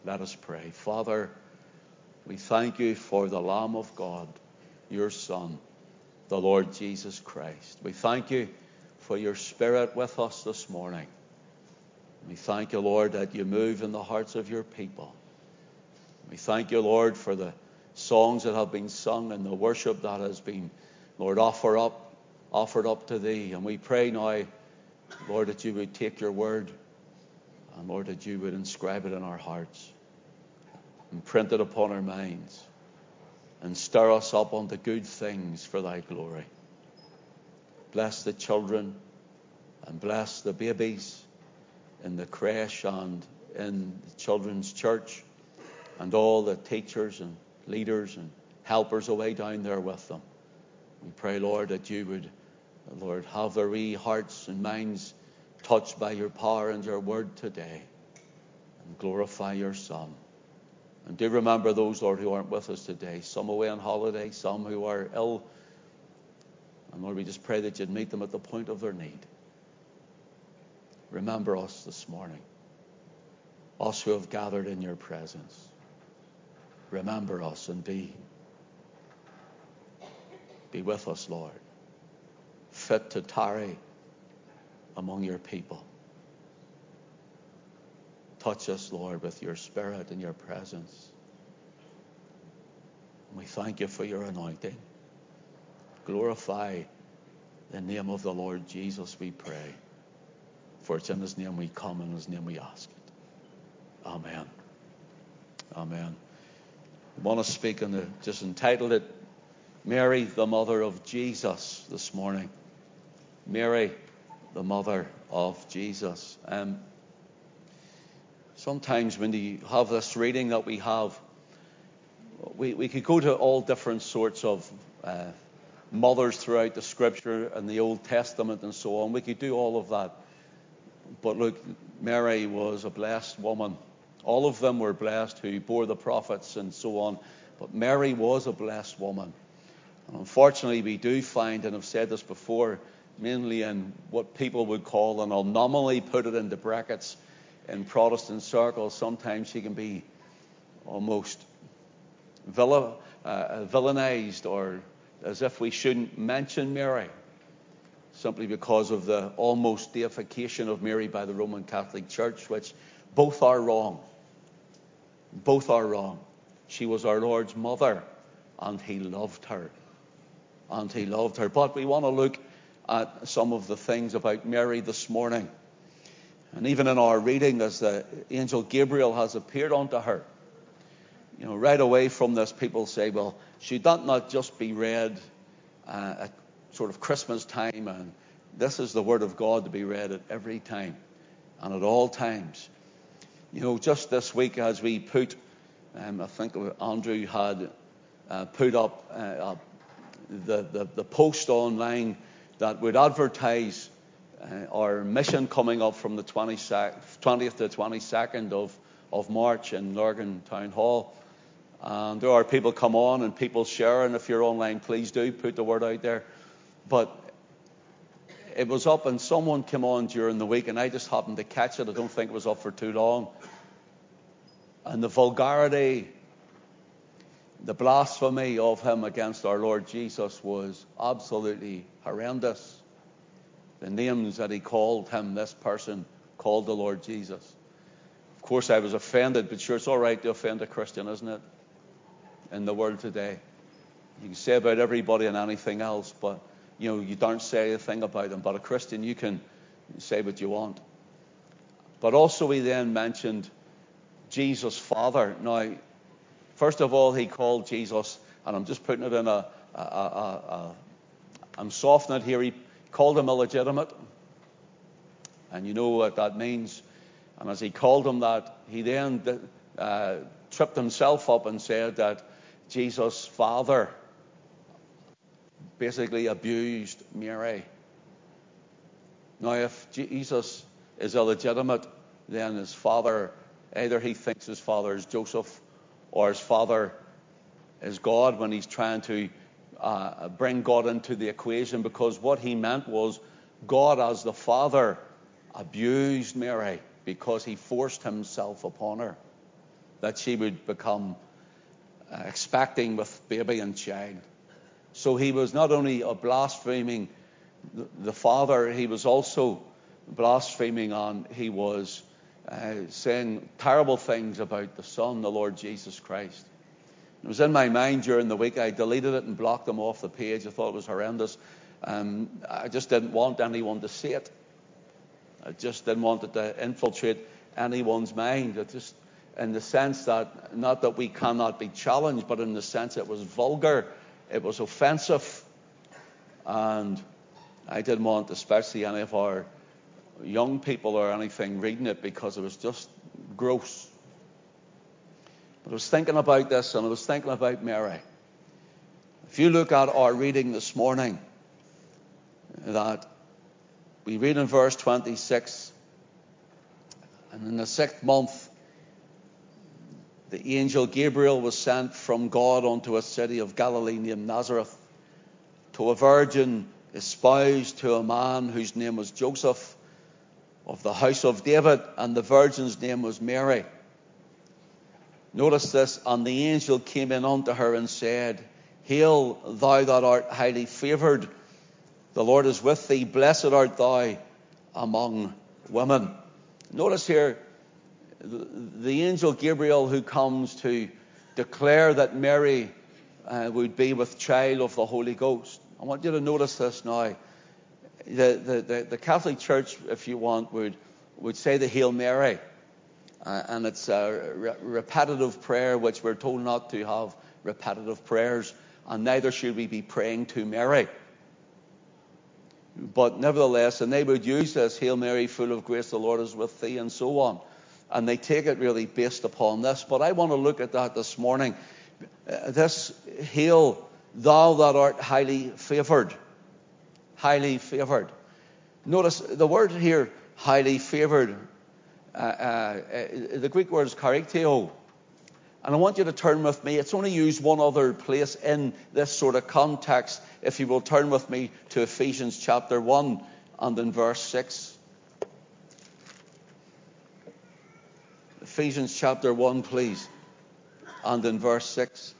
Let us pray. Father, we thank you for the Lamb of God, your Son, the Lord Jesus Christ. We thank you for your Spirit with us this morning. We thank you, Lord, that you move in the hearts of your people. We thank you, Lord, for the songs that have been sung and the worship that has been, Lord, offered up to thee. And we pray now, Lord, that you would take your word and, Lord, that you would inscribe it in our hearts and print it upon our minds and stir us up unto good things for thy glory. Bless the children and bless the babies in the creche and in the children's church and all the teachers and leaders and helpers away down there with them. We pray, Lord, that you would, Lord, have their wee hearts and minds touched by your power and your word today, and glorify your Son. And do remember those, Lord, who aren't with us today, some away on holiday, some who are ill. And Lord, we just pray that you'd meet them at the point of their need. Remember us this morning, us who have gathered in your presence. Remember us and be with us, Lord, fit to tarry among your people. Touch us, Lord, with your Spirit and your presence. And we thank you for your anointing. Glorify the name of the Lord Jesus, we pray. For it's in his name we come, and in his name we ask it. Amen. Amen. I want to speak on just entitled it, Mary, the Mother of Jesus, this morning. Mary, the Mother of Jesus. Sometimes when you have this reading that we have, we could go to all different sorts of mothers throughout the Scripture and the Old Testament and so on. We could do all of that. But look, Mary was a blessed woman. All of them were blessed who bore the prophets and so on. But Mary was a blessed woman. And unfortunately, we do find, and I've said this before, mainly in what people would call, and I'll nominally put it into brackets, in Protestant circles, sometimes she can be almost villainized, or as if we shouldn't mention Mary, simply because of the almost deification of Mary by the Roman Catholic Church, which both are wrong. Both are wrong. She was our Lord's mother, and he loved her. And he loved her. But we want to look at some of the things about Mary this morning. And even in our reading, as the angel Gabriel has appeared unto her, you know, right away from this, people say, well, should that not just be read at sort of Christmas time? And this is the Word of God to be read at every time and at all times. You know, just this week as we put, I think Andrew had put up the post online that would advertise our mission coming up from the 20th to 22nd of March in Lurgan Town Hall. And there are people come on and people share, and if you're online, please do put the word out there. But it was up and someone came on during the week, and I just happened to catch it. I don't think it was up for too long. And the vulgarity, the blasphemy of him against our Lord Jesus was absolutely horrendous. The names that he called him, this person called the Lord Jesus. Of course, I was offended, but sure, it's all right to offend a Christian, isn't it? In the world today. You can say about everybody and anything else, but you know, you don't say a thing about them. But a Christian, you can say what you want. But also we then mentioned Jesus' Father. Now, first of all, he called Jesus, and I'm just putting it in I'm softening it here, he called him illegitimate. And you know what that means. And as he called him that, he then tripped himself up and said that Jesus' father basically abused Mary. Now, if Jesus is illegitimate, then his father, either he thinks his father is Joseph or his father is God, when he's trying to bring God into the equation, because what he meant was God as the Father abused Mary because he forced himself upon her. that she would become expecting with baby and child. So he was not only blaspheming the Father, he was also blaspheming, and he was saying terrible things about the Son, the Lord Jesus Christ. It was in my mind during the week. I deleted it and blocked them off the page. I thought it was horrendous. I just didn't want anyone to see it. I just didn't want it to infiltrate anyone's mind. It just, in the sense that, not that we cannot be challenged, but in the sense it was vulgar, it was offensive, and I didn't want especially any of our young people or anything reading it, because it was just gross. But I was thinking about this, and I was thinking about Mary. If you look at our reading this morning, that we read in verse 26, and in the 6th month, the angel Gabriel was sent from God unto a city of Galilee named Nazareth, to a virgin espoused to a man whose name was Joseph, of the house of David, and the virgin's name was Mary. Notice this: and the angel came in unto her and said, Hail, thou that art highly favoured, the Lord is with thee, blessed art thou among women. Notice here, the angel Gabriel, who comes to declare that Mary would be with child of the Holy Ghost. I want you to notice this now. The Catholic Church, if you want, would say the Hail Mary. And it's a repetitive prayer, which we're told not to have repetitive prayers. And neither should we be praying to Mary. But nevertheless, and they would use this, Hail Mary, full of grace, the Lord is with thee, and so on. And they take it really based upon this. But I want to look at that this morning. This Hail, thou that art highly favoured. Highly favoured. Notice the word here, highly favoured. The Greek word is chariteo. And I want you to turn with me. It's only used one other place in this sort of context. If you will turn with me to Ephesians chapter 1 and in verse 6. Ephesians chapter 1, please, and in verse 6.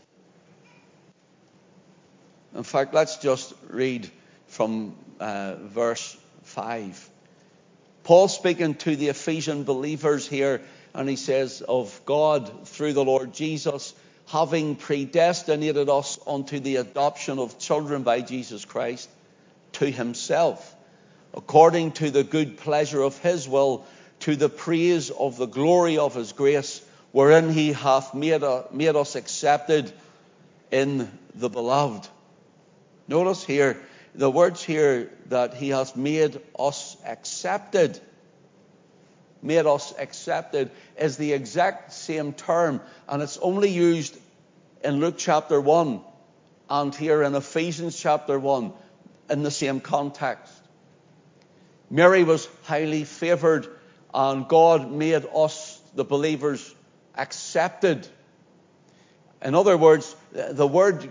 In fact, let's just read from verse 5. Paul speaking to the Ephesian believers here, and he says, of God through the Lord Jesus, having predestinated us unto the adoption of children by Jesus Christ to himself, according to the good pleasure of his will, to the praise of the glory of his grace, wherein he hath made us accepted in the beloved. Notice here, the words here that he has made us accepted. Made us accepted is the exact same term, and it's only used in Luke chapter 1 and here in Ephesians chapter 1 in the same context. Mary was highly favoured, and God made us, the believers, accepted. In other words, the word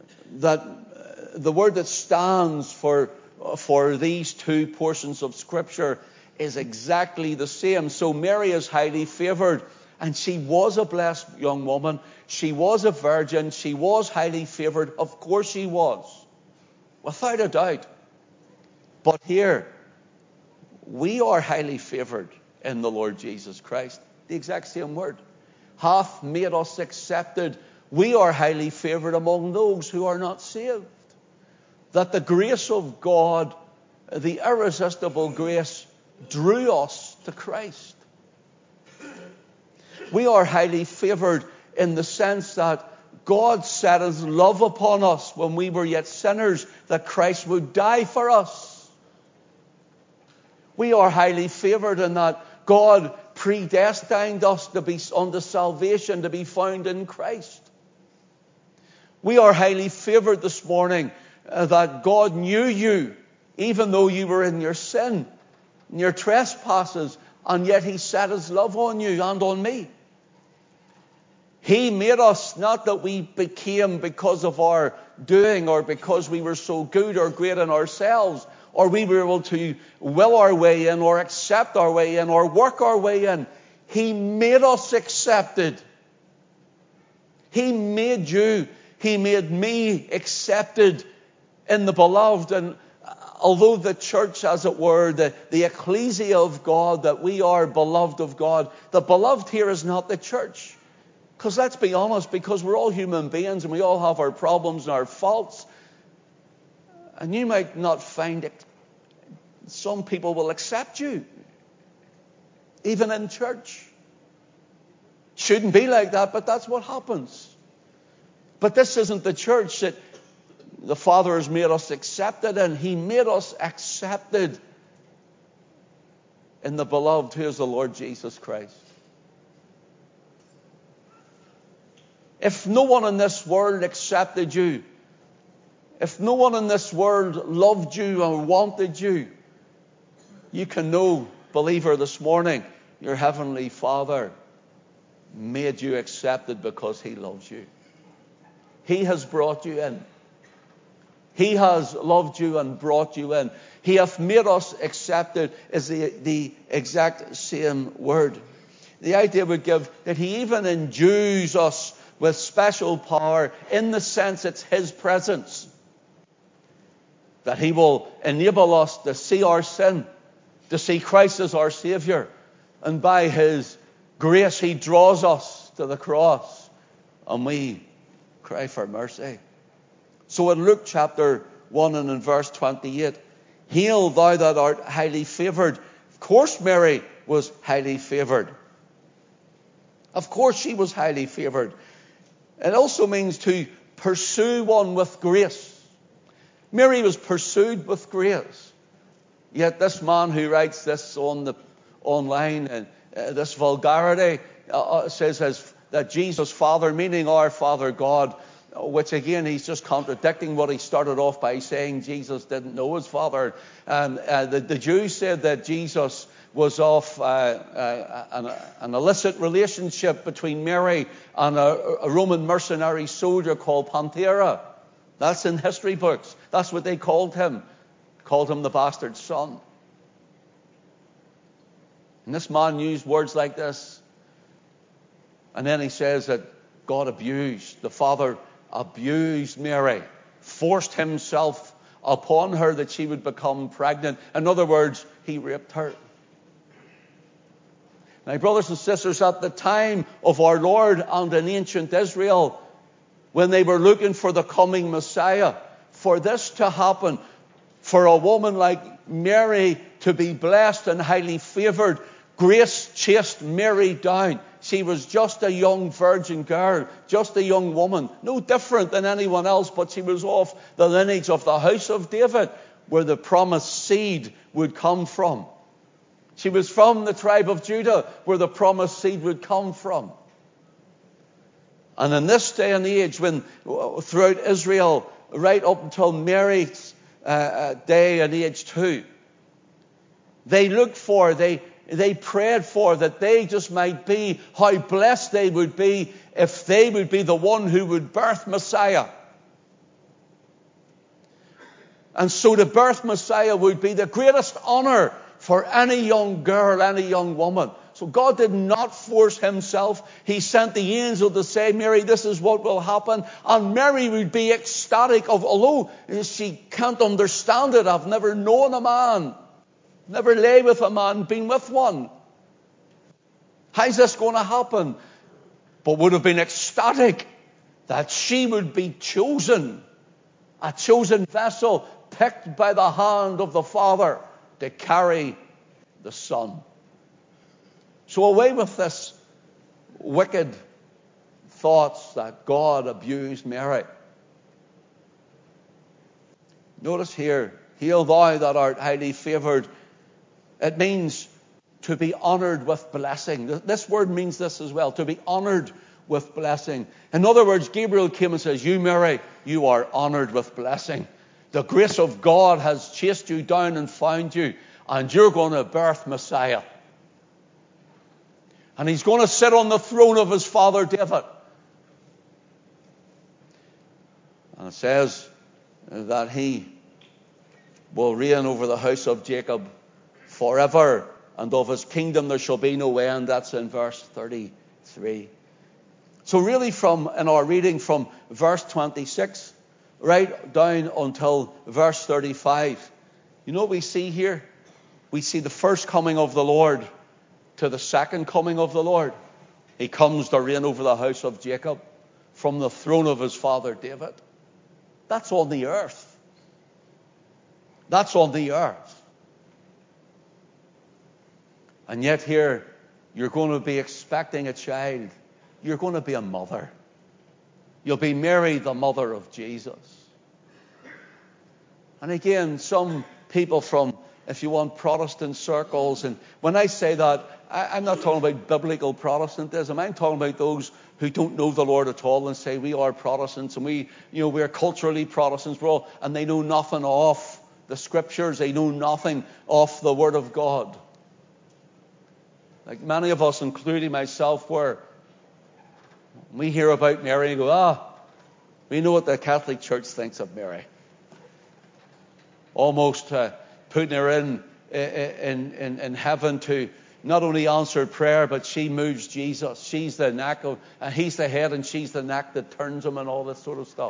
that stands for these two portions of Scripture is exactly the same. So Mary is highly favoured, and she was a blessed young woman. She was a virgin. She was highly favoured. Of course she was, without a doubt. But here, we are highly favoured in the Lord Jesus Christ. The exact same word. Hath made us accepted. We are highly favoured among those who are not saved. That the grace of God, the irresistible grace, drew us to Christ. We are highly favoured in the sense that God set his love upon us when we were yet sinners, that Christ would die for us. We are highly favoured in that God predestined us to be unto salvation, to be found in Christ. We are highly favoured this morning that God knew you, even though you were in your sin, in your trespasses, and yet he set his love on you and on me. He made us, not that we became because of our doing or because we were so good or great in ourselves, or we were able to will our way in or accept our way in or work our way in. He made us accepted He made you. He made me accepted in the beloved. And although the church, as it were, the ecclesia of God, that we are beloved of God, the beloved here is not the church. Because let's be honest, because we're all human beings and we all have our problems and our faults. And you might not find it. Some people will accept you, even in church. Shouldn't be like that, but that's what happens. But this isn't the church that the Father has made us accepted in. He made us accepted in the beloved, who is the Lord Jesus Christ. If no one in this world accepted you, if no one in this world loved you or wanted you, you can know, believer, this morning, your heavenly Father made you accepted because He loves you. He has brought you in. He has loved you and brought you in. He hath made us accepted is the exact same word. The idea would give that He even endues us with special power, in the sense it's His presence. That He will enable us to see our sin, to see Christ as our Savior. And by His grace He draws us to the cross. And we cry for mercy. So in Luke chapter 1 and in verse 28, Hail thou that art highly favoured. Of course Mary was highly favoured. Of course she was highly favoured. It also means to pursue one with grace. Mary was pursued with grace. Yet this man who writes this online, and this vulgarity, says that Jesus' Father, meaning our Father God, which again, he's just contradicting what he started off by saying Jesus didn't know his Father. The Jews said that Jesus was of an illicit relationship between Mary and a Roman mercenary soldier called Pantera. That's in history books. That's what they called him. Called him the bastard son. And this man used words like this. And then he says that God abused, the Father abused Mary, forced himself upon her that she would become pregnant. In other words, he raped her. Now, brothers and sisters, at the time of our Lord and in ancient Israel, when they were looking for the coming Messiah, for this to happen, for a woman like Mary to be blessed and highly favoured, grace chased Mary down. She was just a young virgin girl, just a young woman, no different than anyone else, but she was of the lineage of the house of David, where the promised seed would come from. She was from the tribe of Judah, where the promised seed would come from. And in this day and age, when throughout Israel, right up until Mary's day and age too, they looked for, they prayed for that they just might be, how blessed they would be if they would be the one who would birth Messiah. And so to birth Messiah would be the greatest honor for any young girl, any young woman. So God did not force himself. He sent the angel to say, Mary, this is what will happen. And Mary would be ecstatic, although she can't understand it. I've never known a man, never lay with a man, been with one. How's this going to happen? But would have been ecstatic that she would be chosen, a chosen vessel, picked by the hand of the Father to carry the Son. So away with this wicked thoughts that God abused Mary. Notice here, Hail thou that art highly favoured. It means to be honoured with blessing. This word means this as well, to be honoured with blessing. In other words, Gabriel came and says, you, Mary, you are honoured with blessing. The grace of God has chased you down and found you, and you're going to birth Messiah. And he's going to sit on the throne of his father David. And it says that he will reign over the house of Jacob forever, and of his kingdom there shall be no end. That's in verse 33. So really in our reading from verse 26 right down until verse 35, you know what we see here? We see the first coming of the Lord to the second coming of the Lord. He comes to reign over the house of Jacob from the throne of his father David. That's on the earth. That's on the earth. And yet here, you're going to be expecting a child. You're going to be a mother. You'll be Mary, the mother of Jesus. And again, some people from, if you want, Protestant circles, and when I say that, I'm not talking about biblical Protestantism. I'm talking about those who don't know the Lord at all and say we are Protestants and we're culturally Protestants. And they know nothing of the Scriptures. They know nothing of the Word of God. Like many of us, including myself, we hear about Mary and go, we know what the Catholic Church thinks of Mary. Almost putting her in heaven to not only answer prayer, but she moves Jesus. She's the neck he's the head and she's the neck that turns him and all this sort of stuff.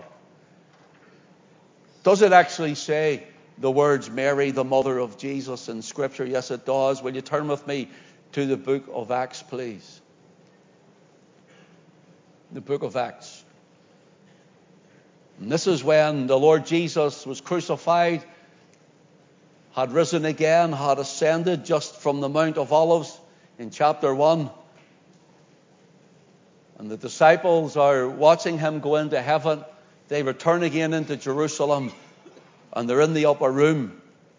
Does it actually say the words Mary, the mother of Jesus in Scripture? Yes, it does. Will you turn with me to the book of Acts, please? The book of Acts. And this is when the Lord Jesus was crucified, had risen again, had ascended just from the Mount of Olives in chapter 1. And the disciples are watching him go into heaven. They return again into Jerusalem, and they're in the upper room.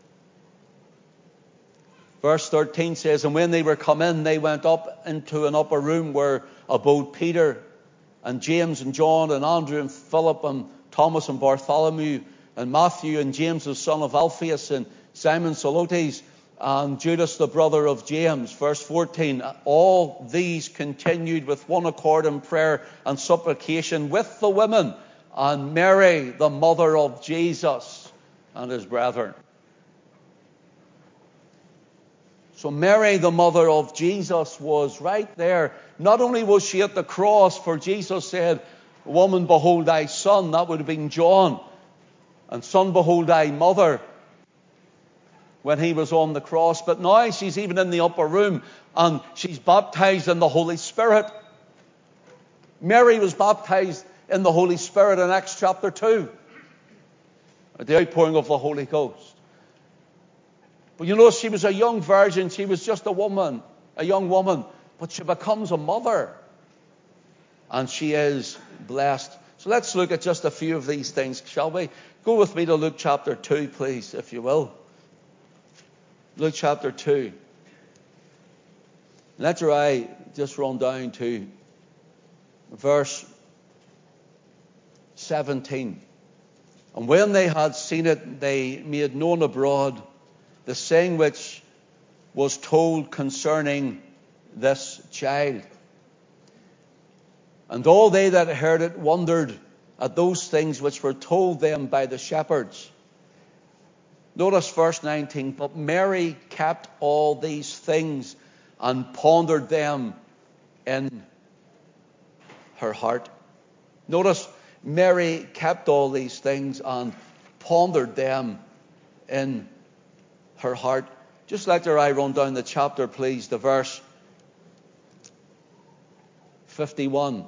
Verse 13 says, and when they were come in, they went up into an upper room where abode Peter and James and John and Andrew and Philip and Thomas and Bartholomew and Matthew and James the son of Alphaeus and Simon Zelotes and Judas the brother of James. Verse 14, all these continued with one accord in prayer and supplication with the women and Mary, the mother of Jesus, and his brethren. So Mary, the mother of Jesus, was right there. Not only was she at the cross, for Jesus said, woman, behold thy son. That would have been John. And son, behold thy mother, when he was on the cross. But now she's even in the upper room and she's baptized in the Holy Spirit. Mary was baptized in the Holy Spirit in Acts chapter 2. At the outpouring of the Holy Ghost. But you know, she was a young virgin. She was just a young woman. But she becomes a mother. And she is blessed. So let's look at just a few of these things, shall we? Go with me to Luke chapter 2, please, if you will. Luke chapter 2. Let's just run down to verse 17. And when they had seen it, they made known abroad the saying which was told concerning this child. And all they that heard it wondered at those things which were told them by the shepherds. Notice verse 19. But Mary kept all these things and pondered them in her heart. Notice Mary kept all these things and pondered them in her heart. Just let your eye run down the chapter, please, to verse 51.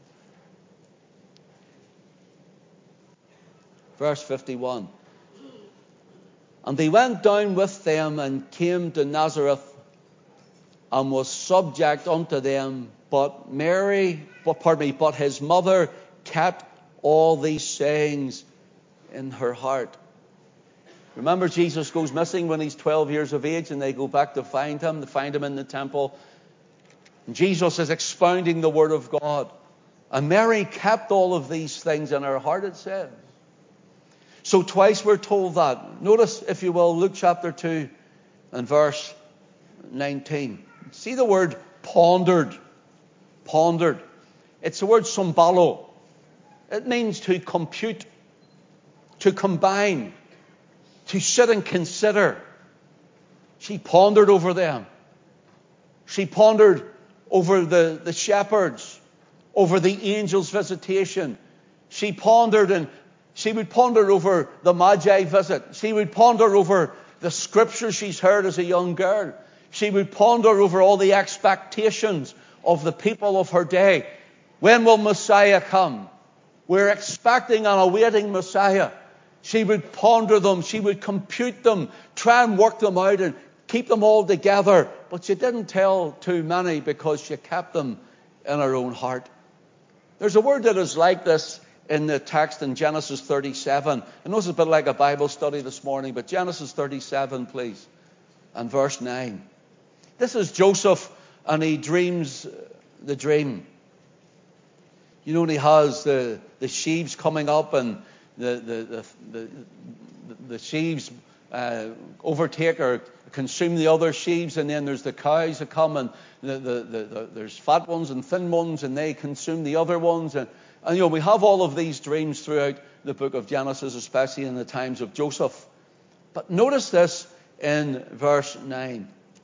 Verse 51. And they went down with them and came to Nazareth and was subject unto them. But his mother kept all these sayings in her heart. Remember, Jesus goes missing when he's 12 years of age, and they go back to find him in the temple. And Jesus is expounding the Word of God. And Mary kept all of these things in her heart, it says. So twice we're told that. Notice, if you will, Luke chapter 2 and verse 19. See the word pondered. Pondered. It's the word symbalo. It means to compute, to combine, to sit and consider. She pondered over them. She pondered over the shepherds, over the angel's visitation. She pondered, and she would ponder over the Magi visit. She would ponder over the scriptures she's heard as a young girl. She would ponder over all the expectations of the people of her day. When will Messiah come? We're expecting and awaiting Messiah. She would ponder them. She would compute them, try and work them out and keep them all together. But she didn't tell too many because she kept them in her own heart. There's a word that is like this in the text in Genesis 37. I know it's a bit like a Bible study this morning, but Genesis 37, please, and verse 9. This is Joseph, and he dreams the dream. You know, and he has the sheaves coming up, and the sheaves overtake or consume the other sheaves, and then there's the cows that come, and there's fat ones and thin ones, and they consume the other ones. And you know, we have all of these dreams throughout the book of Genesis, especially in the times of Joseph. But notice this in verse 9.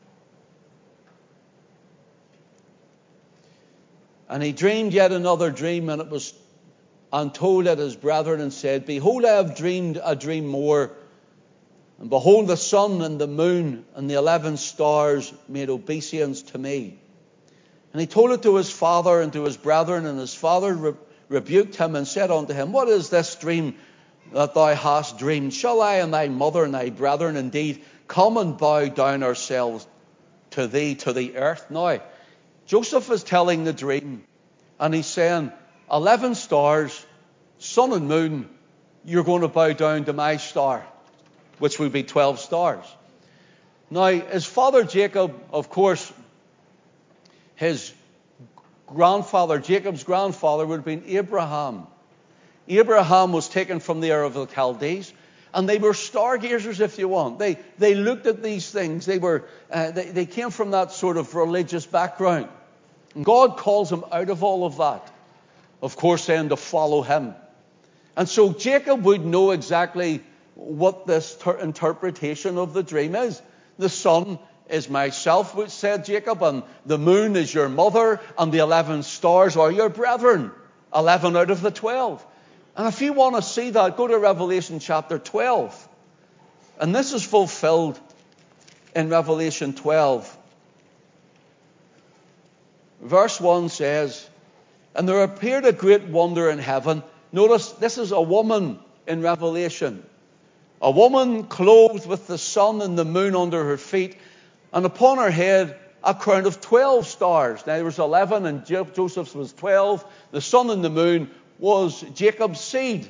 And he dreamed yet another dream, and it was told at his brethren, and said, Behold, I have dreamed a dream more. And behold, the sun and the moon and the 11 stars made obeisance to me. And he told it to his father and to his brethren, and his father rebuked him and said unto him, What is this dream that thou hast dreamed? Shall I and thy mother and thy brethren indeed come and bow down ourselves to thee, to the earth? Now, Joseph is telling the dream, and he's saying, 11 stars, sun and moon, you're going to bow down to my star, which would be 12 stars. Now, his father Jacob, of course, his grandfather, Jacob's grandfather, would have been Abraham. Abraham was taken from the Ur of the Chaldees, and they were stargazers, if you want. They looked at these things. They came from that sort of religious background. And God calls them out of all of that, of course, then to follow him. And so Jacob would know exactly what this interpretation of the dream is. The sun is myself, which said Jacob, and the moon is your mother, and the 11 stars are your brethren. 11 out of the 12. And if you want to see that, go to Revelation chapter 12. And this is fulfilled in Revelation 12. Verse 1 says, And there appeared a great wonder in heaven. Notice, this is a woman in Revelation. A woman clothed with the sun and the moon under her feet, and upon her head a crown of 12 stars. Now there was 11 and Joseph's was 12. The sun and the moon was Jacob's seed.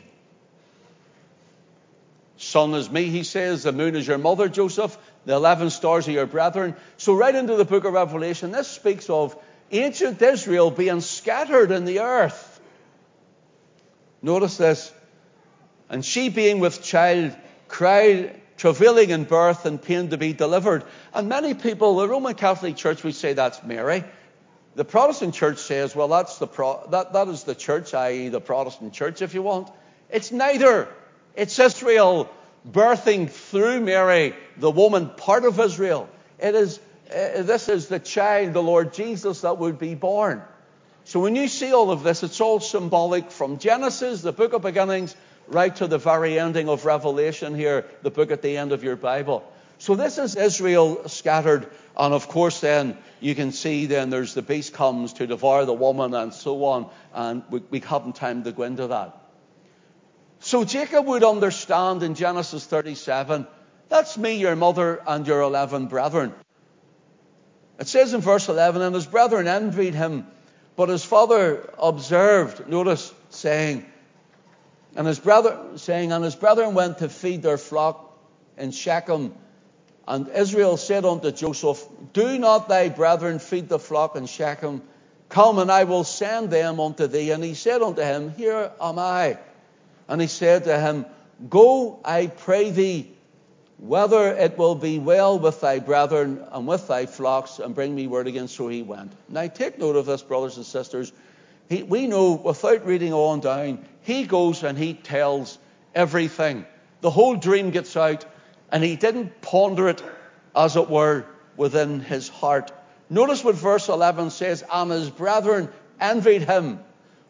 Sun is me, he says. The moon is your mother, Joseph. The 11 stars are your brethren. So right into the book of Revelation, this speaks of ancient Israel being scattered in the earth. Notice this. And she being with child cried, travailing in birth and pain to be delivered. And many people, the Roman Catholic Church, we say that's Mary. The Protestant Church says, well, that is the church, i.e. the Protestant Church, if you want. It's neither. It's Israel birthing through Mary, the woman, part of Israel. This is the child, the Lord Jesus, that would be born. So when you see all of this, it's all symbolic from Genesis, the book of beginnings, right to the very ending of Revelation here, the book at the end of your Bible. So this is Israel scattered. And of course then you can see then there's the beast comes to devour the woman and so on. And we haven't time to go into that. So Jacob would understand in Genesis 37, that's me, your mother, and your 11 brethren. It says in verse 11, and his brethren envied him, but his father observed, notice, and his brethren went to feed their flock in Shechem. And Israel said unto Joseph, Do not thy brethren feed the flock in Shechem? Come, and I will send them unto thee. And he said unto him, Here am I. And he said to him, Go, I pray thee, whether it will be well with thy brethren and with thy flocks, and bring me word again. So he went. Now take note of this, brothers and sisters. We know, without reading on down, he goes and he tells everything. The whole dream gets out, and he didn't ponder it, as it were, within his heart. Notice what verse 11 says, and his brethren envied him.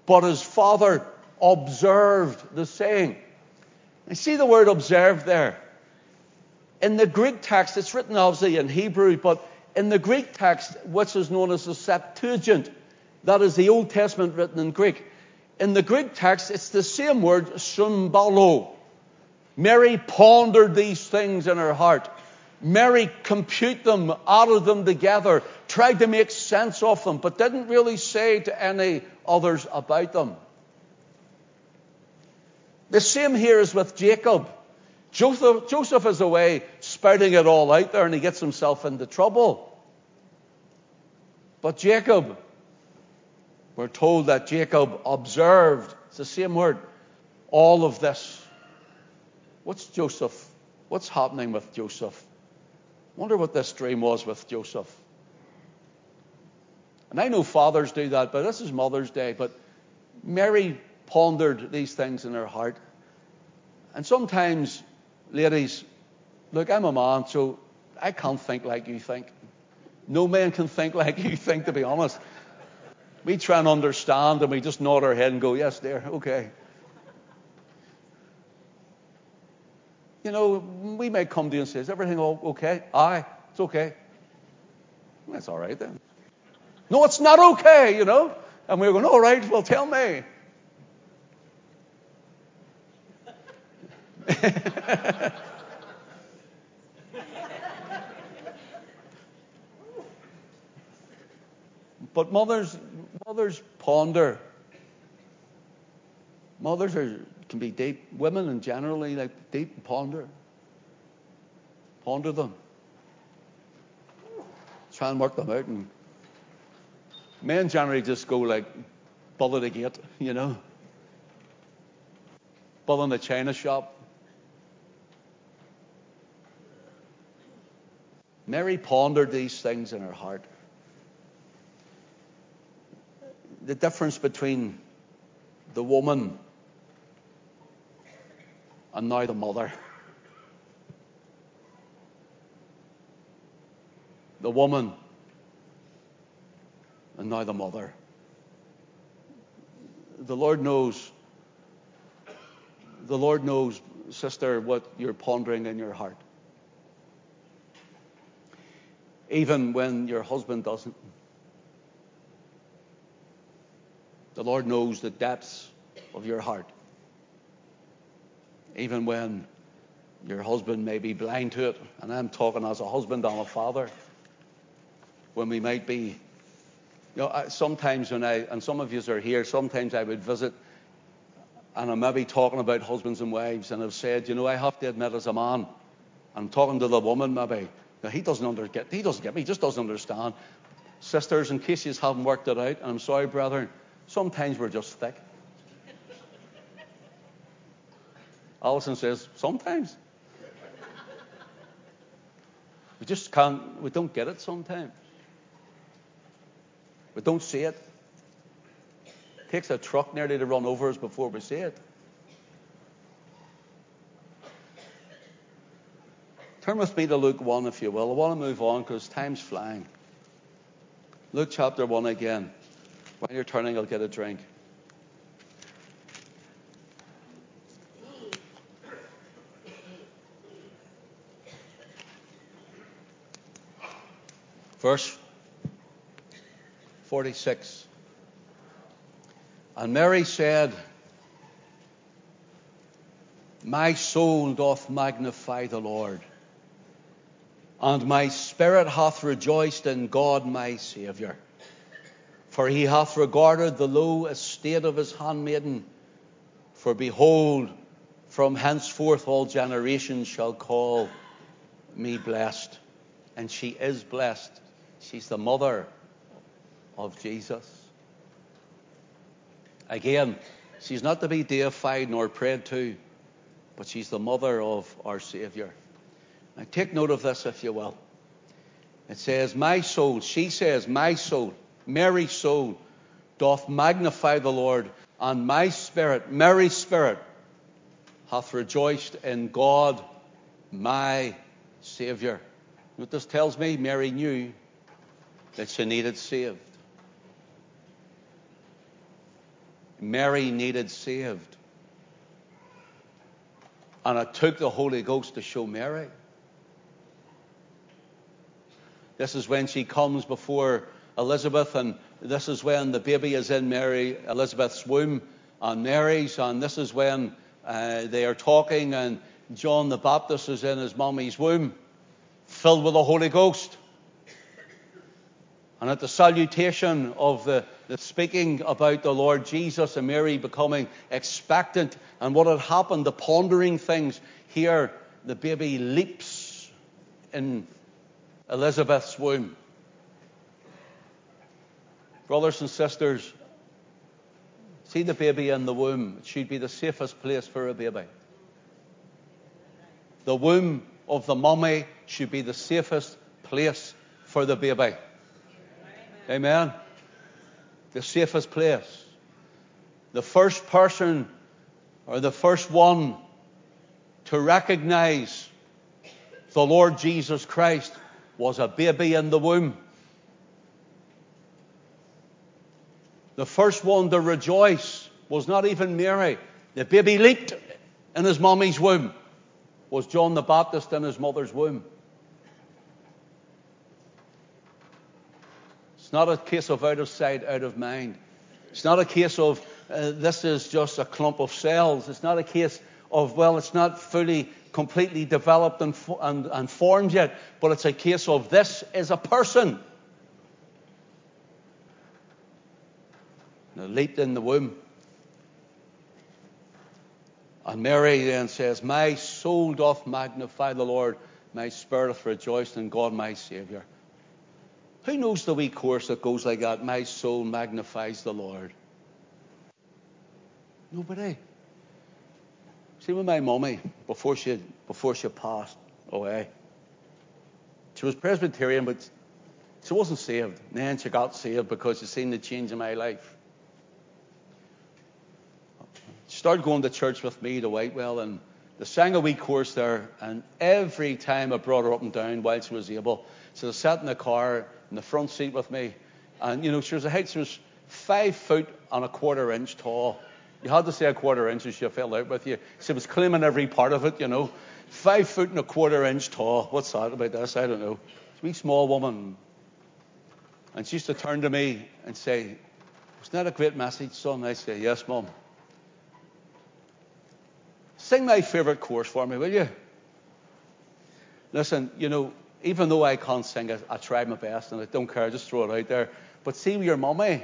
but his father observed the saying. You see the word observed there. In the Greek text, it's written obviously in Hebrew, but in the Greek text, which is known as the Septuagint, that is the Old Testament written in Greek. In the Greek text, it's the same word, symbolo. Mary pondered these things in her heart. Mary computed them, added them together, tried to make sense of them, but didn't really say to any others about them. The same here is with Jacob. Joseph is away spouting it all out there, and he gets himself into trouble. But Jacob, we're told that Jacob observed, it's the same word, all of this. What's happening with Joseph? Wonder what this dream was with Joseph. And I know fathers do that, but this is Mother's Day. But Mary pondered these things in her heart. And sometimes, ladies, look, I'm a man, so I can't think like you think. No man can think like you think, to be honest. We try and understand, and we just nod our head and go, yes, dear, okay. You know, we may come to you and say, is everything all okay? Aye, it's okay. That's all right then. No, it's not okay, you know. And we're going, all right, well, tell me. But mothers ponder. Mothers can be deep. Women in generally like deep and ponder. Ponder them. Try and work them out. And men generally just go like bull at a gate, you know. Bull in the china shop. Mary pondered these things in her heart. The difference between the woman and now the mother. The woman and now the mother. The Lord knows, sister, what you're pondering in your heart. Even when your husband doesn't. The Lord knows the depths of your heart. Even when your husband may be blind to it. And I'm talking as a husband and a father. When we might be, sometimes and some of you are here, sometimes I would visit and I'm maybe talking about husbands and wives, and I've said, I have to admit as a man, I'm talking to the woman maybe, he doesn't get me, he just doesn't understand. Sisters, in case you haven't worked it out, and I'm sorry, brethren, sometimes we're just thick. Alison says, sometimes. We just can't, we don't get it sometimes. We don't see it. It takes a truck nearly to run over us before we see it. Turn with me to Luke 1, if you will. I want to move on because time's flying. Luke chapter 1 again. While you're turning, I'll get a drink. Verse 46. And Mary said, my soul doth magnify the Lord, and my spirit hath rejoiced in God my Saviour. For he hath regarded the low estate of his handmaiden. For behold, from henceforth all generations shall call me blessed. And she is blessed. She's the mother of Jesus. Again, she's not to be deified nor prayed to, but she's the mother of our Saviour. Now take note of this, if you will. It says, my soul, she says, my soul, Mary's soul, doth magnify the Lord, and my spirit, Mary's spirit, hath rejoiced in God, my Saviour. What this tells me, Mary knew that she needed saved. Mary needed saved. And it took the Holy Ghost to show Mary. This is when she comes before Elizabeth, and this is when the baby is in Elizabeth's womb and Mary's, and this is when they are talking, and John the Baptist is in his mommy's womb, filled with the Holy Ghost. And at the salutation of the speaking about the Lord Jesus and Mary becoming expectant and what had happened, the pondering things, here the baby leaps in Elizabeth's womb. Brothers and sisters, see the baby in the womb. It should be the safest place for a baby. The womb of the mummy should be the safest place for the baby. Amen. The safest place. The first person or the first one to recognize the Lord Jesus Christ was a baby in the womb. The first one to rejoice was not even Mary. The baby leaped in his mommy's womb. Was John the Baptist in his mother's womb. It's not a case of out of sight, out of mind. It's not a case of this is just a clump of cells. It's not a case of, well, it's not fully, completely developed and formed yet. But it's a case of this is a person. Now, leaped in the womb. And Mary then says, my soul doth magnify the Lord. My spirit hath rejoiced in God my Saviour. Who knows the wee chorus that goes like that? My soul magnifies the Lord. Nobody. See, with my mummy, before she passed away, she was Presbyterian, but she wasn't saved. And then she got saved because she seen the change in my life. She started going to church with me to Whitewell, and they sang a wee chorus there, and every time I brought her up and down while she was able, she sat in the car in the front seat with me, and she was 5 foot and a quarter inch tall. You had to say a quarter inch as she fell out with you. She was claiming every part of it, 5 foot and a quarter inch tall. What's that about this? I don't know. She's a wee small woman. And she used to turn to me and say, wasn't that a great message, son? I say, yes, Mum. Sing my favourite chorus for me, will you? Listen, even though I can't sing it, I try my best, and I don't care, just throw it out there. But see with your mummy,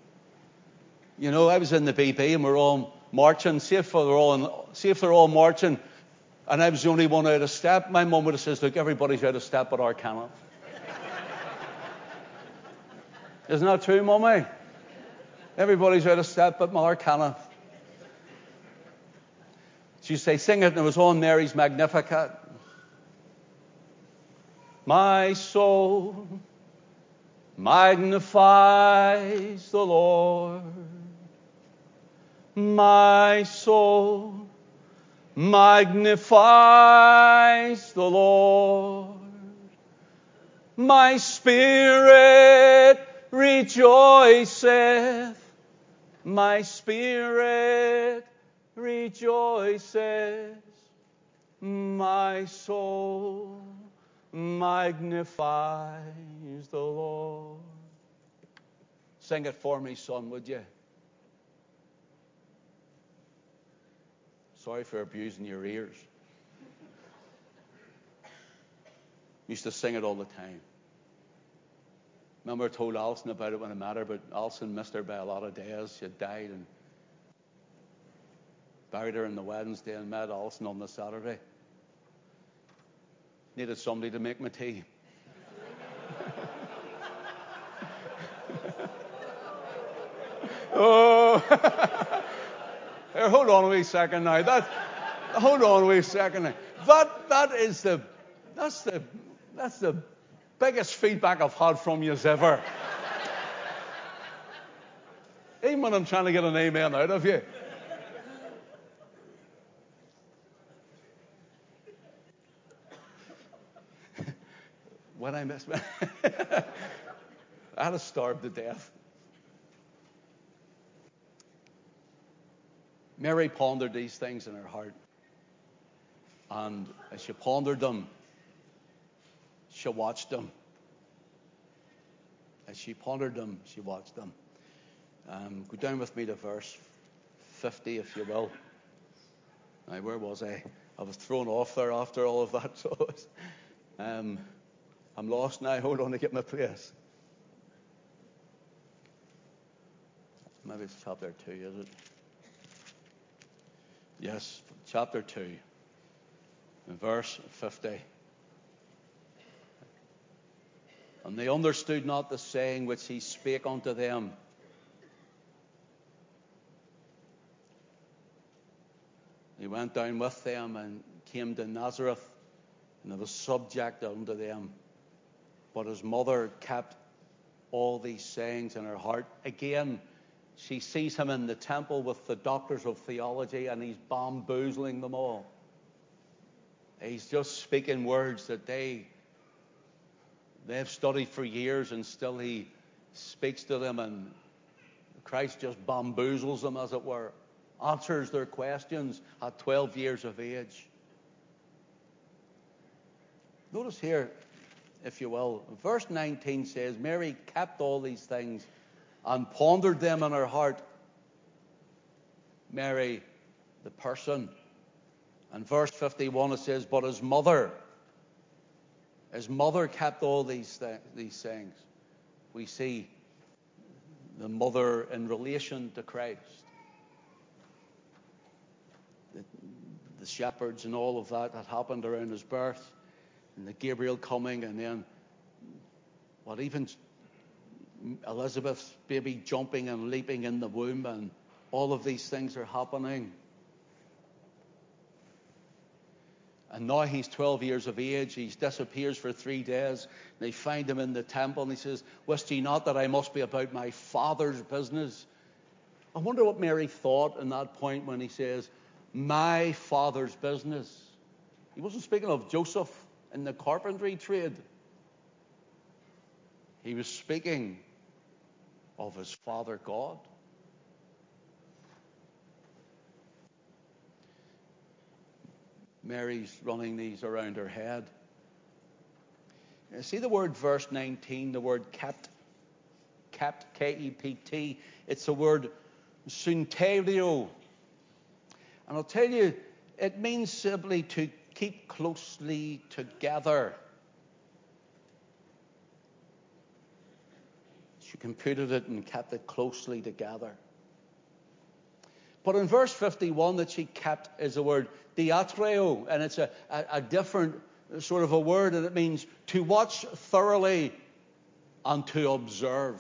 I was in the BP and we're all marching. See if they're all marching, and I was the only one out of step. My mum would have said, look, everybody's out of step but our Kenneth. Isn't that true, mummy? Everybody's out of step but our Kenneth. She'd say, sing it, and it was on Mary's Magnificat. My soul magnifies the Lord. My soul magnifies the Lord. My spirit rejoiceth. My spirit rejoices. My soul magnifies the Lord. Sing it for me, son, would you? Sorry for abusing your ears. Used to sing it all the time. Remember I told Alison about it when I met her, but Alison missed her by a lot of days. She had died, and buried her on the Wednesday and met Alison on the Saturday. Needed somebody to make my tea. Oh, here, hold on a wee second now. Hold on a wee second now. That's the biggest feedback I've had from you ever. Even when I'm trying to get an amen out of you. When I missed, I'd have starved to death. Mary pondered these things in her heart. And as she pondered them, she watched them. As she pondered them, she watched them. Go down with me to verse 50, if you will. Now, where was I? I was thrown off there after all of that. So I'm lost now. Hold on to get my place. Maybe it's chapter 2, is it? Yes, chapter 2, and verse 50. And they understood not the saying which he spake unto them. He went down with them and came to Nazareth, and he was subject unto them. But his mother kept all these sayings in her heart. Again, she sees him in the temple with the doctors of theology, and he's bamboozling them all. He's just speaking words that they've studied for years, and still he speaks to them, and Christ just bamboozles them, as it were, answers their questions at 12 years of age. Notice here, if you will, verse 19 says, Mary kept all these things and pondered them in her heart. Mary, the person. And verse 51, it says, but his mother kept all these things. We see the mother in relation to Christ. The shepherds and all of that happened around his birth, and the Gabriel coming, and then even Elizabeth's baby jumping and leaping in the womb, and all of these things are happening. And now he's 12 years of age. He disappears for 3 days. They find him in the temple, and he says, wist ye not that I must be about my Father's business? I wonder what Mary thought in that point when he says, my Father's business. He wasn't speaking of Joseph in the carpentry trade. He was speaking of his Father God. Mary's running these around her head. See the word verse 19, the word kept, K-E-P-T. It's the word synterio. And I'll tell you, it means simply to keep closely together. She computed it and kept it closely together. But in verse 51 that she kept is the word diatreo, and it's a different sort of a word, and it means to watch thoroughly and to observe.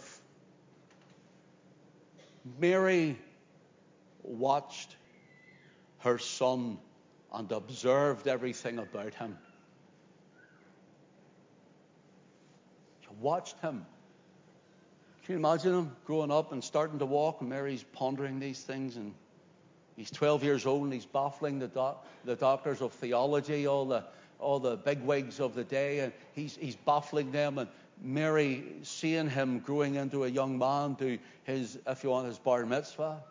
Mary watched her son and observed everything about him. She watched him. Can you imagine him growing up and starting to walk, and Mary's pondering these things, and he's 12 years old, and he's baffling the doctors of theology, all the bigwigs of the day, and he's baffling them, and Mary seeing him growing into a young man to his, if you want, his bar mitzvah.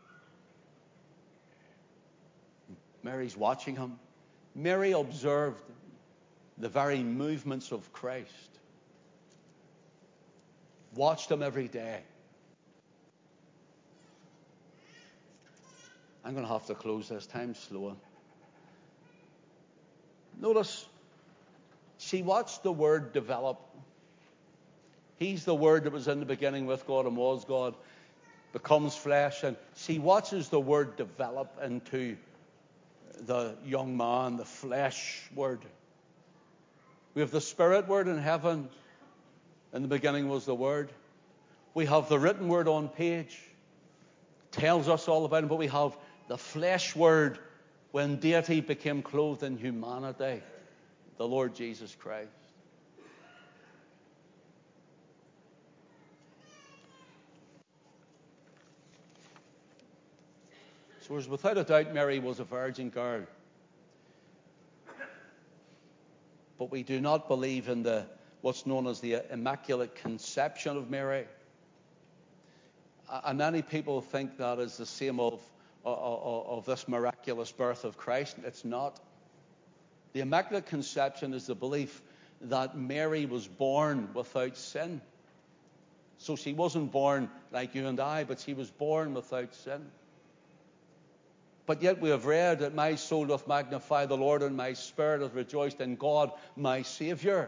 Mary's watching him. Mary observed the very movements of Christ. Watched him every day. I'm going to have to close this. Time's slowing. Notice, she watched the Word develop. He's the Word that was in the beginning with God and was God, becomes flesh, and she watches the Word develop into the young man, the flesh Word. We have the Spirit Word in heaven. In the beginning was the Word. We have the written Word on page. Tells us all about him, but we have the flesh Word when deity became clothed in humanity, the Lord Jesus Christ. So as without a doubt Mary was a virgin girl. But we do not believe in what's known as the Immaculate Conception of Mary. And many people think that is the same of of this miraculous birth of Christ. It's not. The Immaculate Conception is the belief that Mary was born without sin. So she wasn't born like you and I, but she was born without sin. But yet we have read that my soul doth magnify the Lord, and my spirit hath rejoiced in God my Saviour.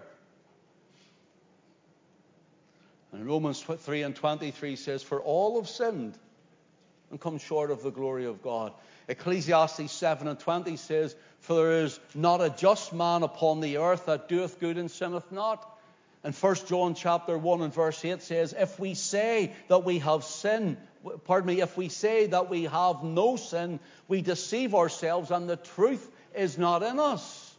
And Romans 3:23 says, for all have sinned and come short of the glory of God. Ecclesiastes 7:20 says, for there is not a just man upon the earth that doeth good and sinneth not. And 1 John chapter 1 and verse 8 says, if we say that we have if we say that we have no sin, we deceive ourselves and the truth is not in us.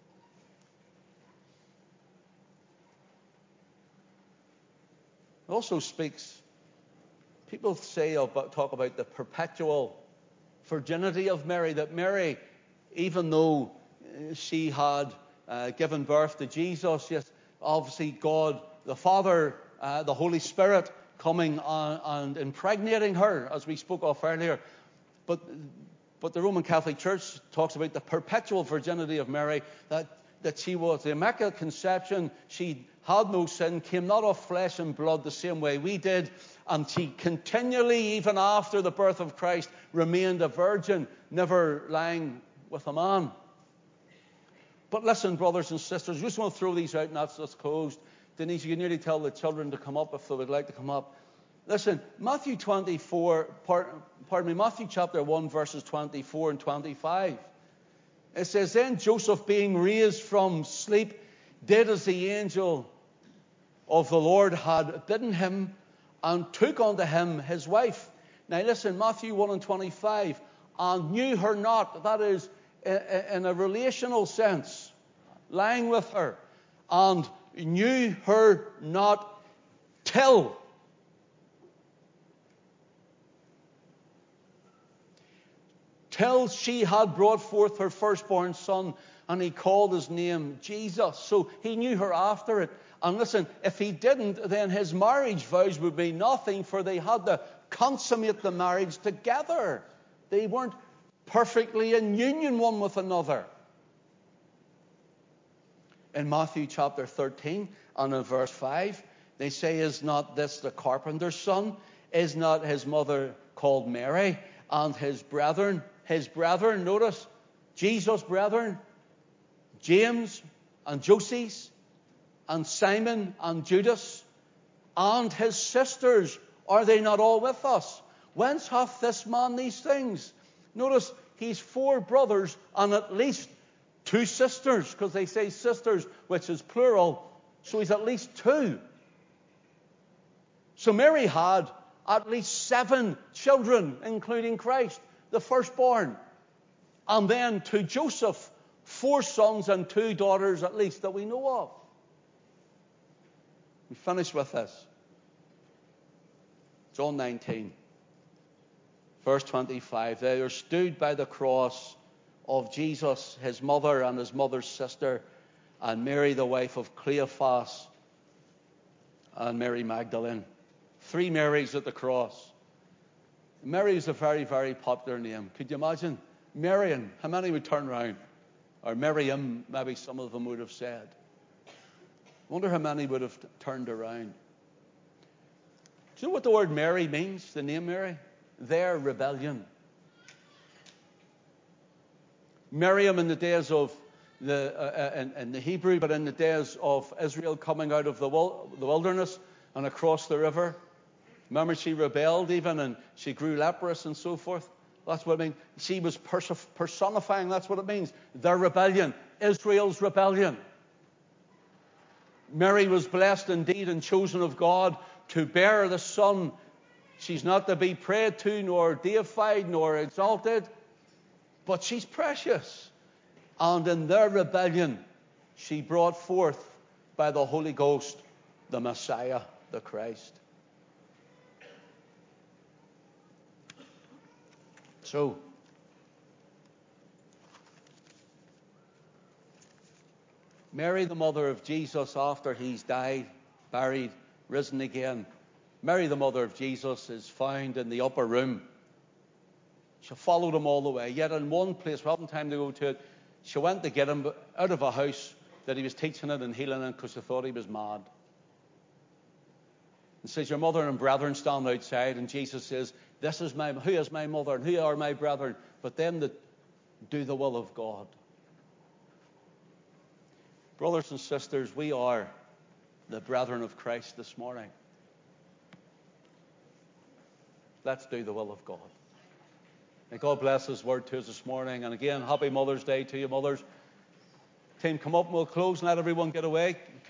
It also speaks, people talk about the perpetual virginity of Mary, that Mary, even though she had given birth to Jesus, yes, obviously God, the Father, the Holy Spirit coming and impregnating her, as we spoke of earlier. But the Roman Catholic Church talks about the perpetual virginity of Mary, that she was the Immaculate Conception. She had no sin, came not of flesh and blood the same way we did, and she continually, even after the birth of Christ, remained a virgin, never lying with a man. But listen, brothers and sisters, I just want to throw these out and that's just closed. Denise, you can nearly tell the children to come up if they would like to come up. Listen, Matthew chapter 1, verses 24 and 25. It says, then Joseph, being raised from sleep, did as the angel of the Lord had bidden him, and took unto him his wife. Now listen, Matthew 1 and 25, and knew her not, that is, in a relational sense, lying with her, and knew her not till she had brought forth her firstborn son, and he called his name Jesus. So he knew her after it. And listen, if he didn't, then his marriage vows would be nothing, for they had to consummate the marriage together. They weren't perfectly in union one with another. In Matthew chapter 13 and in verse 5, they say, is not this the carpenter's son? Is not his mother called Mary? And his brethren, notice, Jesus' brethren, James and Joses, and Simon and Judas, and his sisters, are they not all with us? Whence hath this man these things? Notice, he's 4 brothers and at least 2 sisters, because they say sisters, which is plural, so he's at least 2. So Mary had at least 7 children, including Christ, the firstborn. And then to Joseph, 4 sons and 2 daughters at least that we know of. We finish with this. John 19, verse 25. There stood by the cross of Jesus his mother and his mother's sister, and Mary the wife of Cleophas, and Mary Magdalene. 3 Marys at the cross. Mary is a very, very popular name. Could you imagine? Marian, how many would turn around? Or Miriam, maybe some of them would have said. I wonder how many would have turned around. Do you know what the word Mary means, the name Mary? Their rebellion. Miriam in the days of in the Hebrew, but in the days of Israel coming out of the wilderness and across the river. Remember, she rebelled even, and she grew leprous and so forth. That's what it means. She was personifying, that's what it means. Their rebellion, Israel's rebellion. Mary was blessed indeed and chosen of God to bear the Son. She's not to be prayed to, nor deified, nor exalted, but she's precious. And in their rebellion, she brought forth by the Holy Ghost the Messiah, the Christ. So, Mary, the mother of Jesus, after he's died, buried, risen again. Mary, the mother of Jesus, is found in the upper room. She followed him all the way. Yet in one place, we haven't time to go to it, she went to get him out of a house that he was teaching it and healing it because she thought he was mad. And says, your mother and brethren stand outside. And Jesus says, who is my mother and who are my brethren? But them that do the will of God. Brothers and sisters, we are the brethren of Christ this morning. Let's do the will of God. May God bless His word to us this morning. And again, happy Mother's Day to you, mothers. Team, come up and we'll close and let everyone get away.